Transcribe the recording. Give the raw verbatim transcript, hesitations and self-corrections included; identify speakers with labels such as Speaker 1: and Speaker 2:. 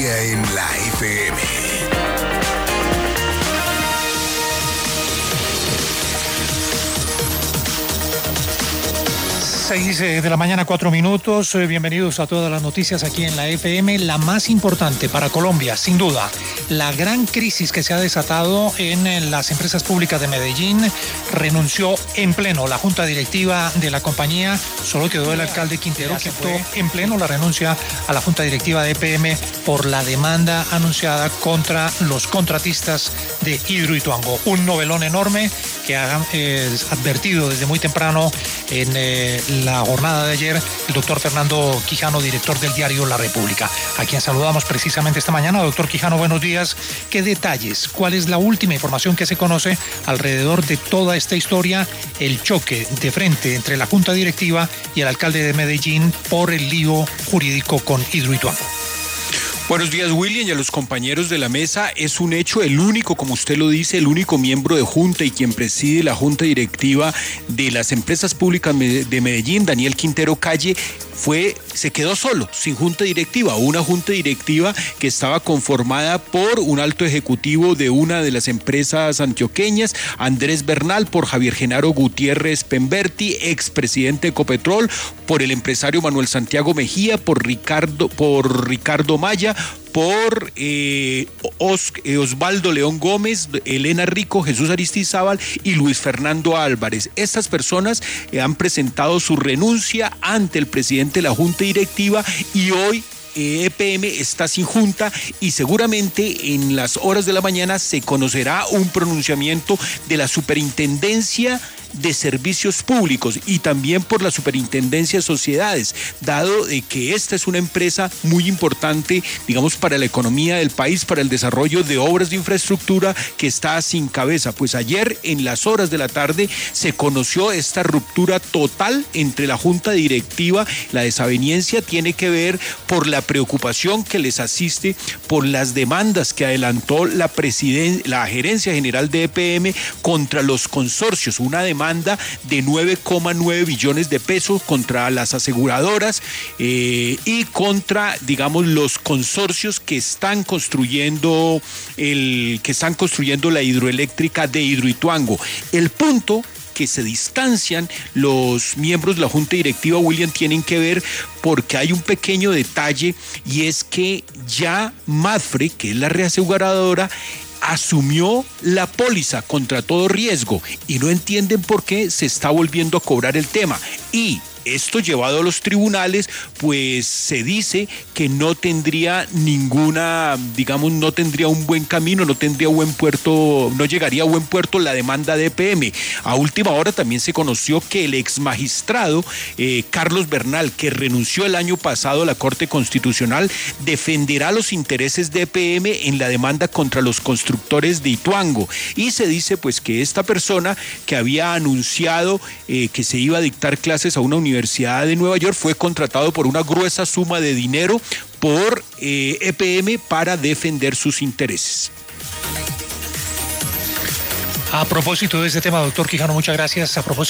Speaker 1: día en la F M.
Speaker 2: seis de la mañana, cuatro minutos. Bienvenidos a todas las noticias aquí en la F M. La más importante para Colombia, sin duda, la gran crisis que se ha desatado en las empresas públicas de Medellín. Renunció en pleno la junta directiva de la compañía. Solo quedó el alcalde Quintero, que aceptó en pleno la renuncia a la junta directiva de E P M por la demanda anunciada contra los contratistas de Hidroituango. Un novelón enorme que ha eh, advertido desde muy temprano en eh, la jornada de ayer el doctor Fernando Quijano, director del diario La República, a quien saludamos precisamente esta mañana. Doctor Quijano, buenos días. ¿Qué detalles? ¿Cuál es la última información que se conoce alrededor de toda esta historia? El choque de frente entre la junta directiva y el alcalde de Medellín por el lío jurídico con Hidroituango.
Speaker 3: Buenos días, William, y a los compañeros de la mesa. Es un hecho, el único, como usted lo dice, el único miembro de junta y quien preside la junta directiva de las empresas públicas de Medellín, Daniel Quintero Calle, fue, se quedó solo, sin junta directiva, una junta directiva que estaba conformada por un alto ejecutivo de una de las empresas antioqueñas, Andrés Bernal, por Javier Genaro Gutiérrez Pemberti, expresidente de Ecopetrol, por el empresario Manuel Santiago Mejía, por Ricardo, por Ricardo Maya, por eh, Os, eh, Osvaldo León Gómez, Elena Rico, Jesús Aristizábal y Luis Fernando Álvarez. Estas personas eh, han presentado su renuncia ante el presidente de la Junta Directiva y hoy E P M está sin junta y seguramente en las horas de la mañana se conocerá un pronunciamiento de la Superintendencia de Servicios Públicos y también por la Superintendencia de Sociedades, dado de que esta es una empresa muy importante, digamos, para la economía del país, para el desarrollo de obras de infraestructura, que está sin cabeza. Pues ayer en las horas de la tarde se conoció esta ruptura total entre la Junta Directiva. La desaveniencia tiene que ver por la preocupación que les asiste por las demandas que adelantó la presiden- la Gerencia General de E P M contra los consorcios, una demanda de nueve coma nueve billones de pesos contra las aseguradoras eh, y contra, digamos, los consorcios que están construyendo el que están construyendo la hidroeléctrica de Hidroituango. El punto que se distancian los miembros de la Junta Directiva, William, tienen que ver porque hay un pequeño detalle, y es que ya Mapfre, que es la reaseguradora, asumió la póliza contra todo riesgo y no entienden por qué se está volviendo a cobrar el tema. Y esto llevado a los tribunales, pues se dice que no tendría ninguna, digamos, no tendría un buen camino, no tendría buen puerto, no llegaría a buen puerto la demanda de E P M. A última hora también se conoció que el ex magistrado eh, Carlos Bernal, que renunció el año pasado a la Corte Constitucional, defenderá los intereses de E P M en la demanda contra los constructores de Ituango. Y se dice pues que esta persona que había anunciado eh, que se iba a dictar clases a una universidad Universidad de Nueva York fue contratado por una gruesa suma de dinero por eh, E P M para defender sus intereses.
Speaker 2: A propósito de este tema, doctor Quijano, muchas gracias. A propósito